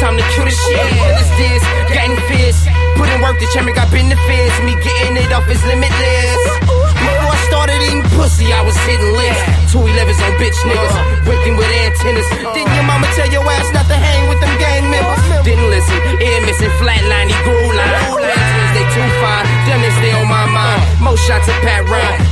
time to kill the shit. This this, getting fierce. Put in work, the chairman got benefits. Me getting it off is limitless. Before I started eating pussy, I was hitting lips. 211s on bitch niggas, whipping with antennas. Didn't your mama tell your ass not to hang with them gang members? Didn't listen, ear missing, flatline, he grew line. Twins, they too fine, them they stay on my mind. Most shots at Pat Ryan.